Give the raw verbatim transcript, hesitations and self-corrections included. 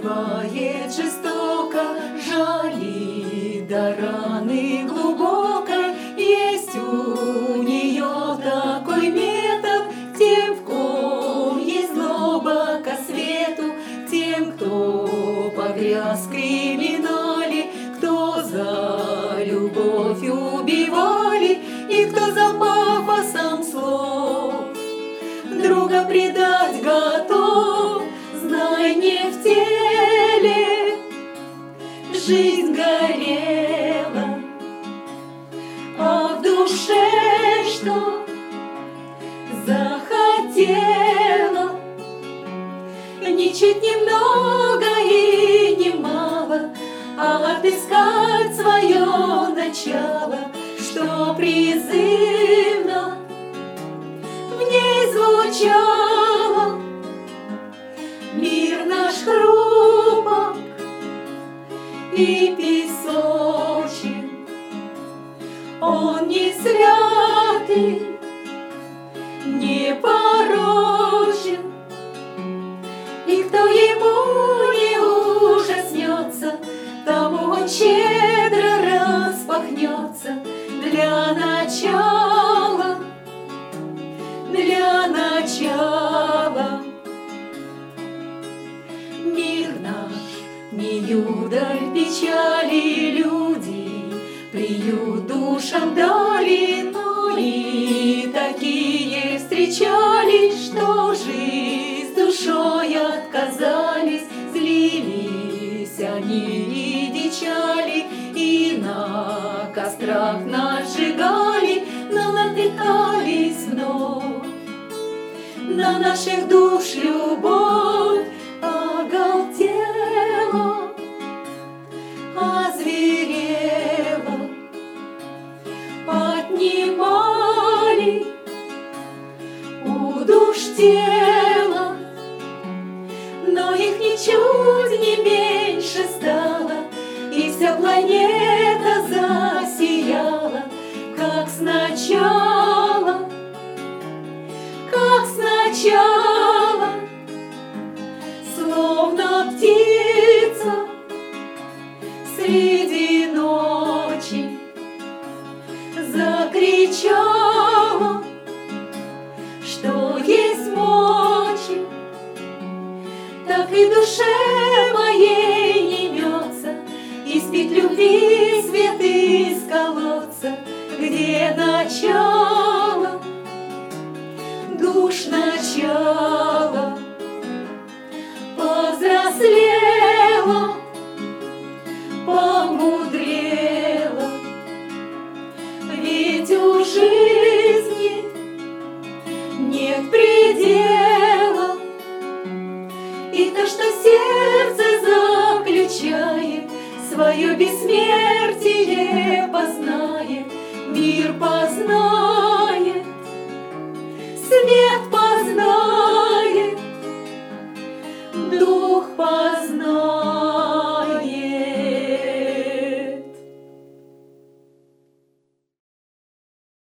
убивает жестоко, жалит до раны глубокой. Есть у нее такой метод к тем, в ком есть злоба ко свету, тем, кто погряз в криминале, кто за любовь убивали и кто за пафосом слов друга предать готов. Знай, не в теле жизнь горела, а в душе что захотела. Ничуть немного и немало, а отыскать свое начало, что призывно в ней звучало. Мир наш хрупок и песочен, он не святый, не порочен, и кто ему не ужаснется, тому он щедро распахнется. Для начала, для начала мир наш не юдаль печали, люди приют душам дали, но и такие встречались, что жизнь с душой отказались. Злились они и дичали, и на кострах нас сжигали, но натыкались вновь на наших душ любовь. Оголтела, озверела, отнимали у душ тела, но их ничуть не меньше стало, и вся планета засияла, как сначала, как сначала, словно птица среди ночи закричала, что есть мочи. Так и душе моей не мется испить любви свет из колодца, где начало, душ начало. Повзрослела, помудрела, ведь у жизни нет предела. И то, что сердце заключает, свое бессмертие познает, мир познает.